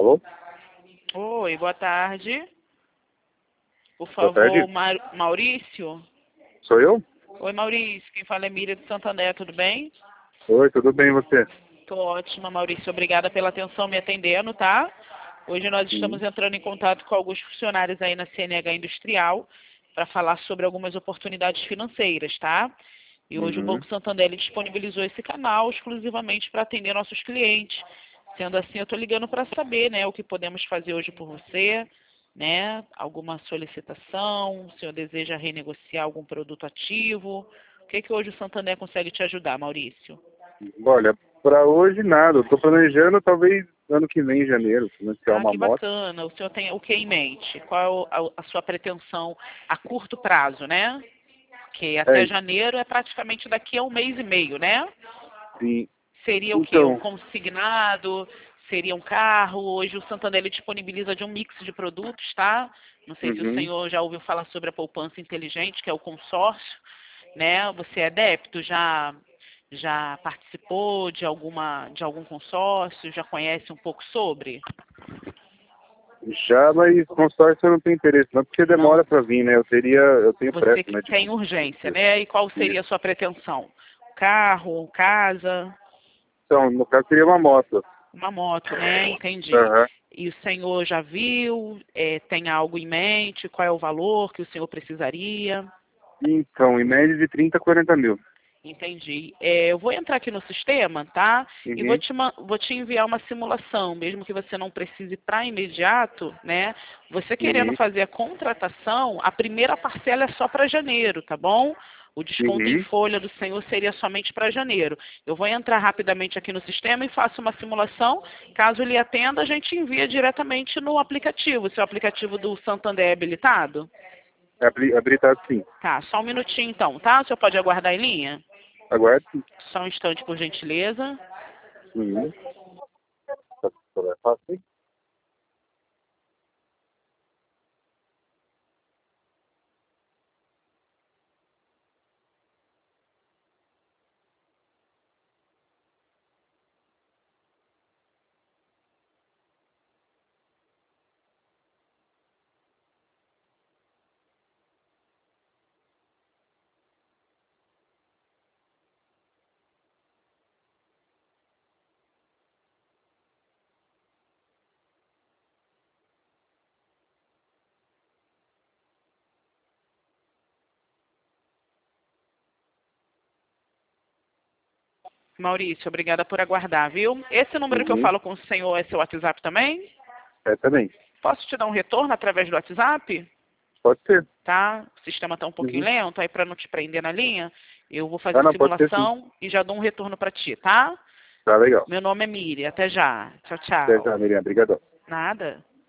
Alô? Oi, boa tarde. Por Boa favor, tarde. Maurício. Sou eu? Oi, Maurício. Quem fala é Miriam de Santander, tudo bem? Oi, tudo bem e você? Tô ótima, Maurício. Obrigada pela atenção me atendendo, tá? Hoje nós Sim. estamos entrando em contato com alguns funcionários aí na CNH Industrial para falar sobre algumas oportunidades financeiras, tá? E hoje o Uhum. Banco Santander ele disponibilizou esse canal exclusivamente para atender nossos clientes. Sendo assim, eu estou ligando para saber, né, o que podemos fazer hoje por você, né? Alguma solicitação, o senhor deseja renegociar algum produto ativo? O que hoje o Santander consegue te ajudar, Maurício? Olha, para hoje nada. Eu tô planejando talvez ano que vem, em janeiro, financiar Ah, uma que moto. bacana. O senhor tem o que em mente? Qual é a sua pretensão a curto prazo, né? Que É, até janeiro é praticamente daqui a um mês e meio, né? sim. Seria o quê? Um Então, consignado? Seria um carro? Hoje o Santander ele disponibiliza de um mix de produtos, tá? Não sei se o uhum. senhor já ouviu falar sobre a poupança inteligente, que é o consórcio, né? Você é adepto, já participou de algum consórcio, já conhece um pouco sobre? Já, mas consórcio eu não tenho interesse, não, porque demora Não, para vir, né? Eu tenho pressa, você que né? tem urgência, né? E qual seria a Isso. sua pretensão? Carro, casa? Então, no caso seria uma moto. Uma moto, né? Entendi. Aham. E o senhor já viu? Tem algo em mente? Qual é o valor que o senhor precisaria? Então, em média de 30 a 40 mil. Entendi. Eu vou entrar aqui no sistema, tá? E Uhum. vou te enviar uma simulação, mesmo que você não precise para imediato, né? Você querendo Uhum. fazer a contratação, a primeira parcela é só para janeiro, tá bom? O desconto em Uhum. folha do senhor seria somente para janeiro. Eu vou entrar rapidamente aqui no sistema e faço uma simulação. Caso lhe atenda, a gente envia diretamente no aplicativo. Seu aplicativo do Santander é habilitado? Habilitado sim. Tá, só um minutinho então, tá? O senhor pode aguardar em linha? Aguarde sim. Só um instante, por gentileza. Uhum. Tá fácil. Maurício, obrigada por aguardar, viu? Esse número que eu Uhum. falo com o senhor é seu WhatsApp também? É também. Posso te dar um retorno através do WhatsApp? Pode ser. Tá? O sistema está um pouquinho Uhum. lento, aí para não te prender na linha, eu vou fazer Ah, a não, pode ser sim. simulação e já dou um retorno para ti, tá? Tá legal. Meu nome é Miri. Até já. Tchau, Até tchau. já, Miriam. Obrigadão. Nada.